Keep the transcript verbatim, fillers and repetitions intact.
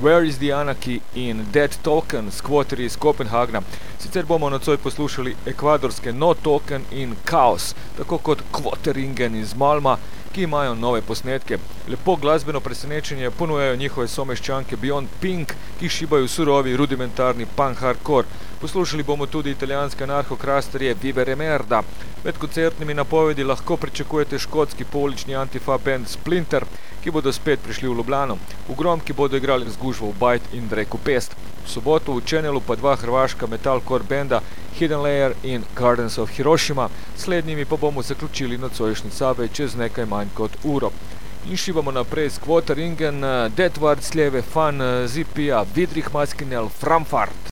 Where is the Anarchy in Dead Token, skvoterji iz Kopenhagna. Sicer bomo nocoj poslušali ekvadorske No Token in Chaos, tako kot Kvoteringen iz Malma, ki imajo nove posnetke. Lepo glasbeno presenečenje ponujajo njihove someščanke Beyond Pink, ki šibajo surovi rudimentarni punk hardcore. Poslušali bomo tudi italijanske anarcho-krasterje Vivere Merda. Med koncertnimi napovedi lahko pričakujete škotski poulični antifa band Splinter, ki bodo spet prišli v Ljubljano. V Gromki bodo igrali z gužvo Bite in Dreku Pest. V soboto v Channelu pa dva hrvaška metalcore benda Hidden Layer in Gardens of Hiroshima, slednjimi pa bomo zaključili nocojšnji Subway čez nekaj manj kot uro. In šibamo naprej s Kvoteringen, Deathward, Sljeve, Fan, Zipija, Vidrih Maskinel, Framfart.